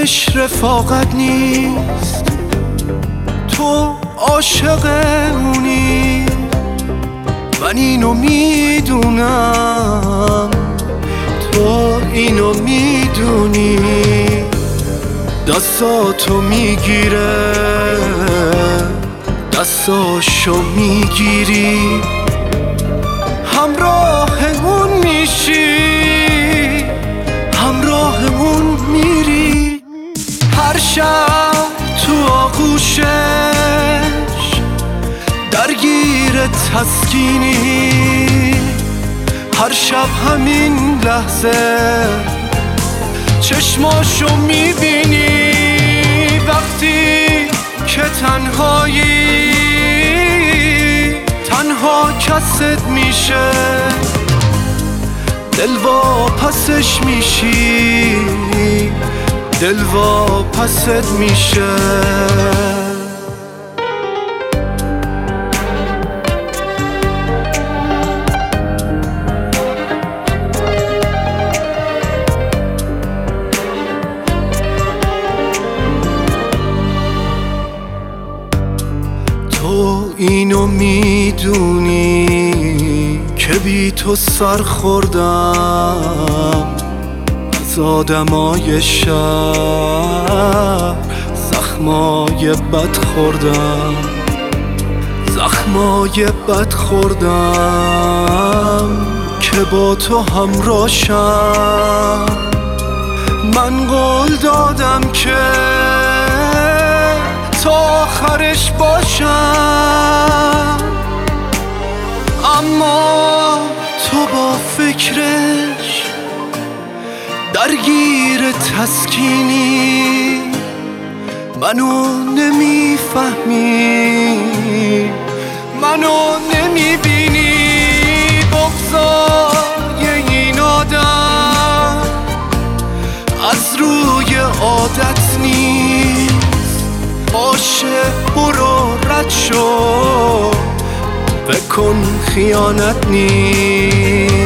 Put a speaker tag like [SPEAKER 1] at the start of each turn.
[SPEAKER 1] اسمش رفاقت نیست، تو عاشق اونی، من اینو میدونم، تو اینو میدونی. دستاتو میگیره، دستاشو میگیری، همراهمون میشی، همراهمون میری. هر شب تو آغوشش درگیر تسکینی، هر شب همین لحظه چشماشو میبینی. وقتی که تنهایی، تنها کست میشه، دل واپسش میشی، دل واپست میشه. تو اینو میدونی که بی تو سر خوردم، از آدمای شهر زخمای بد خوردم، زخمای بد خوردم که با تو همراشم. من قول دادم که تا آخرش باشم، اما تو با فکرش درگیر تسکینی، منو نمیفهمی، منو نمیبینی. بغضای این آدم از روی عادت نیست، باشه برو رد شو، بکن خیانت نیست.